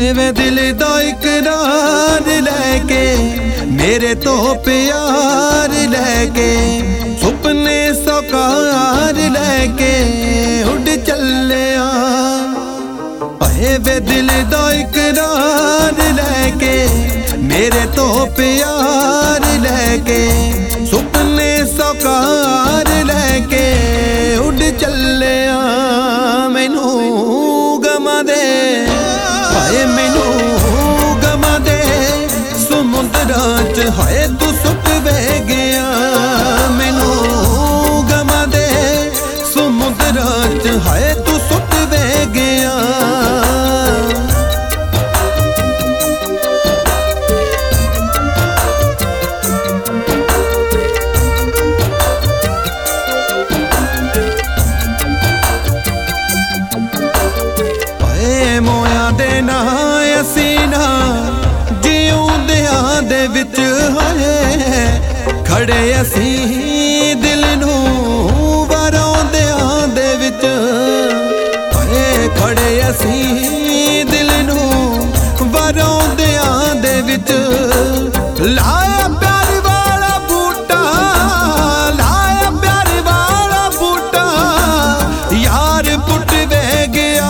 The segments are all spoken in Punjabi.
ਵੇ ਦਿਲ ਦਾ ਇਕਰਾਰ ਲੈ ਕੇ ਮੇਰੇ ਤੋਂ ਪਿਆਰ ਲੈ ਕੇ ਸੁਪਨੇ ਸਾਕਾਰ ਲੈ ਕੇ ਉੱਡ ਚੱਲਿਆ ਵੇ ਦਿਲ ਦਾ ਇਕਰਾਰ ਲੈ ਕੇ ਮੇਰੇ ਤੋਂ ਪਿਆਰ ਲੈ ਕੇ ਸੁਪਨੇ ਸਾਕਾਰ ਲੈ ਕੇ ਉੱਡ ਚੱਲਿਆ ਮੈਨੂੰ ਗਮਾਂ ਦੇ ਹਾਏ ਮੈਨੂੰ ਗਮਾਂ ਦੇ ਸਮੁੰਦਰਾਂ 'ਚ ਹਾਏ ਤੂੰ ਸੁੱਟ ਵੇ ਗਿਆ ਮੈਨੂੰ ਗਮਾਂ ਦੇ ਸਮੁੰਦਰਾਂ 'ਚ ਹਾਏ ਤੂੰ ਸੁੱਟ ਵੇ ਗਿਆ ਖੜੇ ਅਸੀਂ ਦਿਲ ਨੂੰ ਵਰਾਉਂਦਿਆਂ ਦੇ ਵਿੱਚ ਹਾਏ ਖੜੇ ਅਸੀਂ ਦਿਲ ਨੂੰ ਵਰਾਉਂਦਿਆਂ ਦੇ ਵਿੱਚ ਲਾਇਆ ਪਿਆਰ ਵਾਲਾ ਬੂਟਾ ਲਾਇਆ ਪਿਆਰ ਵਾਲਾ ਬੂਟਾ ਯਾਰ ਪੁੱਟ ਵੇ ਗਿਆ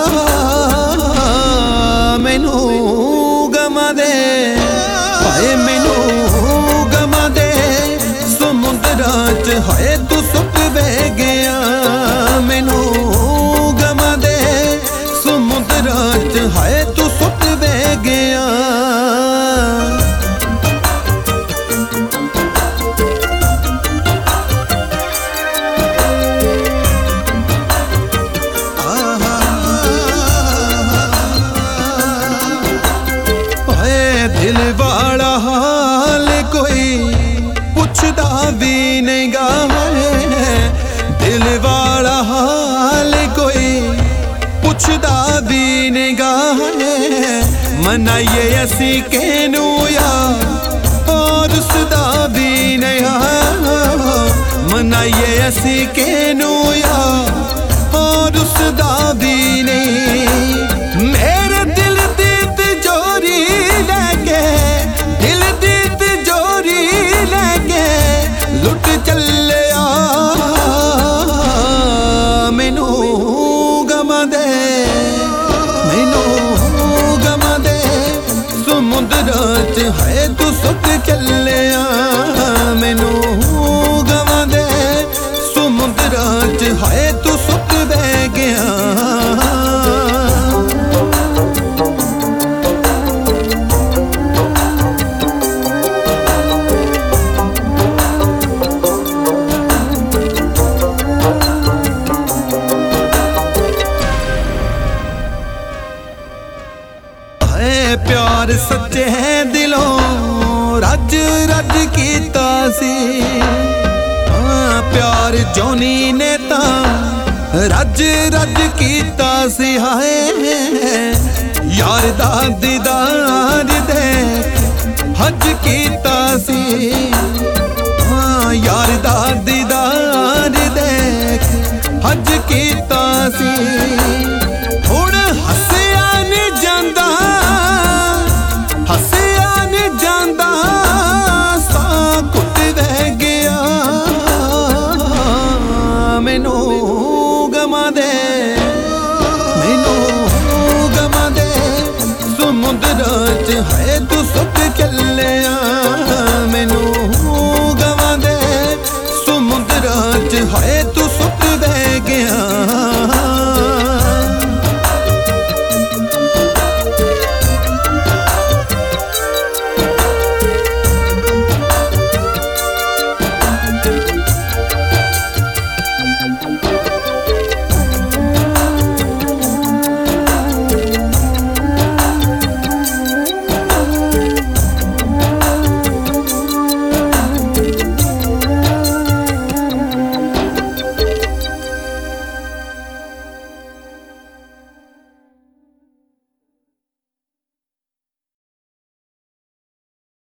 ਮੈਨੂੰ ਗਮਾਂ ਦੇ ਹਾਏ ਮੈਨੂੰ ਹਾਏ ਤੂੰ ਸੁੱਟ ਵੇ ਗਿਆ ਮੈਨੂੰ ਗਮਾਂ ਦੇ ਸਮੁੰਦਰਾਂ 'ਚ ਹਾਏ ਤੂੰ ਸੁੱਟ ਵੇ ਗਿਆ ਹਾਏ ਦਿਲ ਵਾਲਾ ਹਾਲ ਕੋਈ ਪੁੱਛਦਾ ਵੀ ਨਹੀਂ ਗਾ ਦਿਲ ਵਾਲਾ ਹਾਲ ਕੋਈ ਪੁੱਛਦਾ ਵੀ ਨਹੀਂ ਗਾ ਮਨਾਈਏ ਅਸੀਂ ਕਿਹਨੂੰ ਯਾਰ ਔਰ ਉਸਦਾ ਵੀ ਨਹੀਂ ਮਨਾਈਏ ਅਸੀਂ ਕਿਹਨੂੰ ਯਾਰ ਔਰ ਉਸਦਾ ਵੀ ਨਹੀਂ ਮੇਰੇ ਦਿਲ ਦੀ ਤਿਜੋਰੀ ਲੈ ਕੇ ਦਿਲ ਦੀ ਤਿਜੋਰੀ ਲੈ ਕੇ ਲੁੱਟ ਚੱਲਿਆ ਮੈਨੂੰ ਗਮਾਂ ਦੇ ਸਮੁੰਦਰਾਂ 'ਚ ਹਾਏ ਤੂੰ ਸੁੱਟ ਚੱਲਿਆ ਮੈਨੂੰ ਗਮਾਂ ਦੇ ਸਮੁੰਦਰਾਂ 'ਚ ਹਾਏ ਤੂੰ ਸੁੱਟ ਵੇ ਗਿਆ प्यार सच्चे दिलों रज रज कीता सी प्यार जोनी ने ता रज रज कीता सी हाय यार दा दीदार दे हज कीता सी यार दा दीदार दे हज कीता सी हुण हसिया नहीं जांदा हसिया नहीं जांदा सा कुट वे गया मैनू गमां दे